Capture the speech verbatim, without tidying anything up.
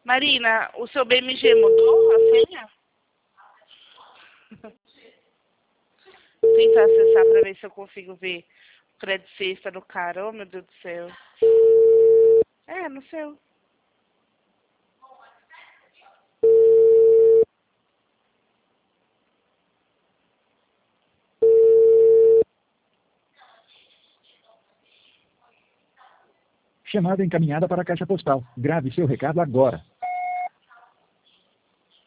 Marina, o seu B M G mudou a senha? Vou tentar acessar para ver se eu consigo ver o crédito sexta no cara. Oh, meu Deus do céu. É, no seu. Chamada encaminhada para a caixa postal. Grave seu recado agora.